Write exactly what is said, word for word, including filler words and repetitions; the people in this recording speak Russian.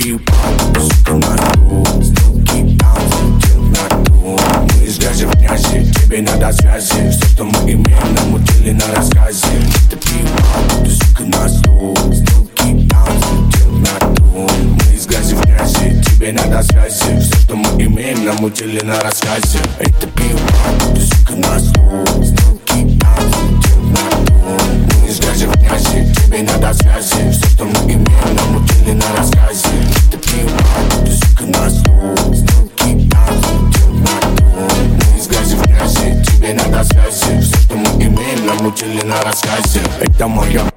пил папу, сука, на ту. Сделки там, взлетел на ту. Мы из грязи в грязи, тебе надо связи. Все, что мы имеем, намутили на рассказе. Ты пил папу, сука, на ту. Сделки там, взлетел на ту. Мы из грязи в грязи, тебе надо связи. Все, что мы имеем, намутили на рассказе. Эй, ты пил папу, сука, на ту. Сделки там, взлетел на ту. Мы из грязи в грязи, тебе надо связи. Все, что мы имеем, намутили на рассказе. Ты пил папу, сука, на ту. Сделки там, взлетел на ту. Мы из грязи в грязи, тебе надо связи. Все, что мы имеем, намутили на рассказе. Это моя